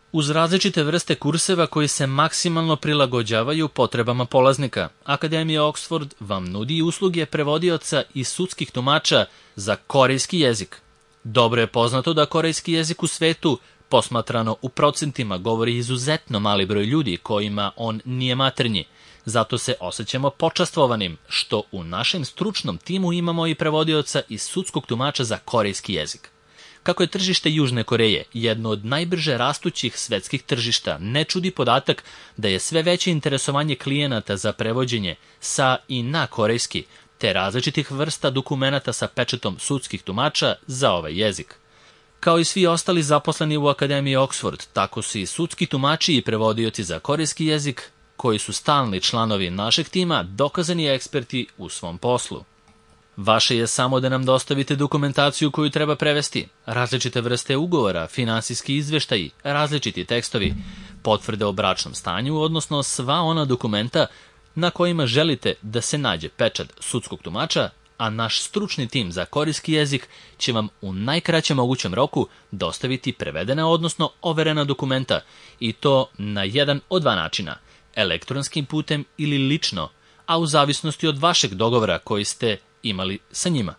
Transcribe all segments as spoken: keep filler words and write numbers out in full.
Uz različite vrste kurseva koji se maksimalno prilagođavaju potrebama polaznika, Akademija Oxford vam nudi usluge prevodioca i sudskih tumača za korejski jezik. Dobro je poznato da korejski jezik u svetu, posmatrano u procentima, govori izuzetno mali broj ljudi kojima on nije maternji. Zato se osjećamo počastvovanim što u našem stručnom timu imamo i prevodioca i sudskog tumača za korejski jezik. Kako je tržište Južne Koreje jedno od najbrže rastućih svetskih tržišta, ne čudi podatak da je sve veće interesovanje klijenata za prevođenje sa i na korejski, te različitih vrsta dokumenata sa pečatom sudskih tumača za ovaj jezik. Kao i svi ostali zaposleni u Akademiji Oxford, tako su i sudski tumači i prevodioci za korejski jezik, koji su stalni članovi našeg tima, dokazani eksperti u svom poslu. Vaše je samo da nam dostavite dokumentaciju koju treba prevesti, različite vrste ugovora, finansijski izveštaji, različiti tekstovi, potvrde o bračnom stanju, odnosno sva ona dokumenta na kojima želite da se nađe pečat sudskog tumača, a naš stručni tim za korejski jezik će vam u najkraćem mogućem roku dostaviti prevedena, odnosno overena dokumenta, i to na jedan od dva načina, elektronskim putem ili lično, a u zavisnosti od vašeg dogovora koji ste imali sa njima.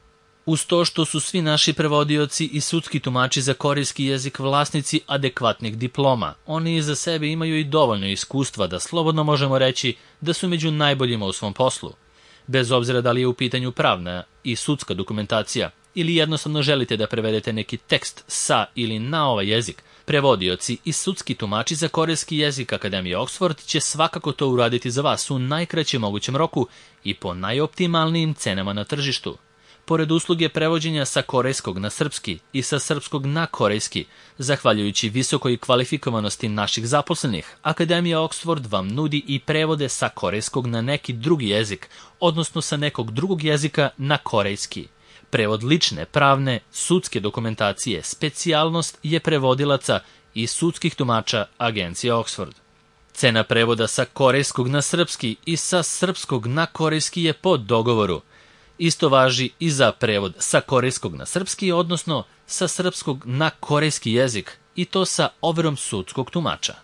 Uz to što su svi naši prevodioci i sudski tumači za korejski jezik vlasnici adekvatnih diploma, oni iza sebe imaju i dovoljno iskustva da slobodno možemo reći da su među najboljima u svom poslu. Bez obzira da li je u pitanju pravna i sudska dokumentacija ili jednostavno želite da prevedete neki tekst sa ili na ovaj jezik, prevodioci i sudski tumači za korejski jezik Akademije Oxford će svakako to uraditi za vas u najkraćem mogućem roku i po najoptimalnijim cenama na tržištu. Pored usluge prevođenja sa korejskog na srpski i sa srpskog na korejski, zahvaljujući visokoj kvalifikovanosti naših zaposlenih, Akademija Oxford vam nudi i prevode sa korejskog na neki drugi jezik, odnosno sa nekog drugog jezika na korejski. Prevod lične, pravne, sudske dokumentacije specijalnost je prevodilaca i sudskih tumača Agencije Oxford. Cena prevoda sa korejskog na srpski i sa srpskog na korejski je po dogovoru. Isto važi i za prevod sa korejskog na srpski, odnosno sa srpskog na korejski jezik, i to sa overom sudskog tumača.